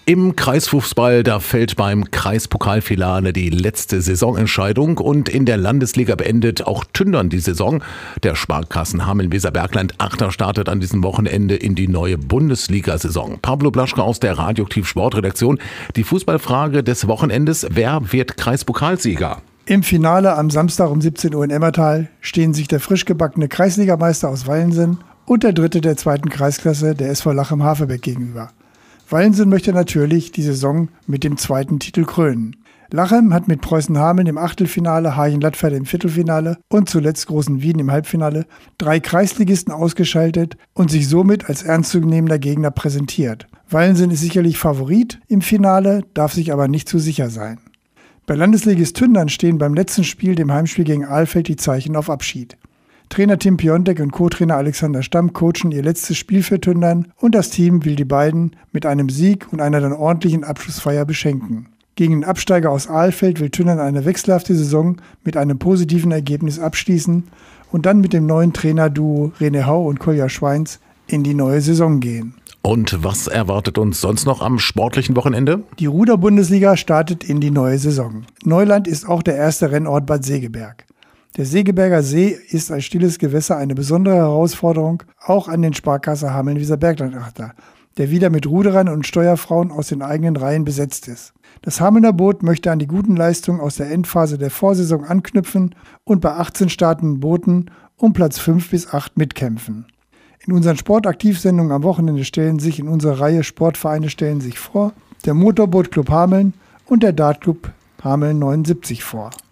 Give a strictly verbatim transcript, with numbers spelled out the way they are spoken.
Im Kreisfußball, da fällt beim Kreispokalfinale die letzte Saisonentscheidung und in der Landesliga beendet auch Tündern die Saison. Der Sparkassen Hameln-Weserbergland Achter startet an diesem Wochenende in die neue Bundesliga-Saison. Pablo Blaschke aus der Radioaktiv Sportredaktion. Die Fußballfrage des Wochenendes: Wer wird Kreispokalsieger? Im Finale am Samstag um siebzehn Uhr in Emmertal stehen sich der frisch gebackene Kreisligameister aus Wallensen und der Dritte der zweiten Kreisklasse, der S V Lachem-Haferbeck, gegenüber. Wallensen möchte natürlich die Saison mit dem zweiten Titel krönen. Lachem hat mit Preußen-Hameln im Achtelfinale, Hagen-Lattferde im Viertelfinale und zuletzt Großen Wien im Halbfinale drei Kreisligisten ausgeschaltet und sich somit als ernstzunehmender Gegner präsentiert. Wallensen ist sicherlich Favorit im Finale, darf sich aber nicht zu sicher sein. Bei Landesligist Tündern stehen beim letzten Spiel, dem Heimspiel gegen Ahlfeld, die Zeichen auf Abschied. Trainer Tim Piontek und Co-Trainer Alexander Stamm coachen ihr letztes Spiel für Tündern und das Team will die beiden mit einem Sieg und einer dann ordentlichen Abschlussfeier beschenken. Gegen den Absteiger aus Ahlfeld will Tündern eine wechselhafte Saison mit einem positiven Ergebnis abschließen und dann mit dem neuen Trainerduo René Hau und Kolja Schweins in die neue Saison gehen. Und was erwartet uns sonst noch am sportlichen Wochenende? Die Ruder-Bundesliga startet in die neue Saison. Neuland ist auch der erste Rennort Bad Segeberg. Der Segeberger See ist als stilles Gewässer eine besondere Herausforderung, auch an den Sparkasse Hameln-Weserbergland Achter, der wieder mit Ruderern und Steuerfrauen aus den eigenen Reihen besetzt ist. Das Hamelner Boot möchte an die guten Leistungen aus der Endphase der Vorsaison anknüpfen und bei achtzehn startenden Booten um Platz fünf bis acht mitkämpfen. In unseren Sportaktivsendungen am Wochenende stellen sich in unserer Reihe Sportvereine stellen sich vor, der Motorbootclub Hameln und der Dartclub Hameln neunundsiebzig vor.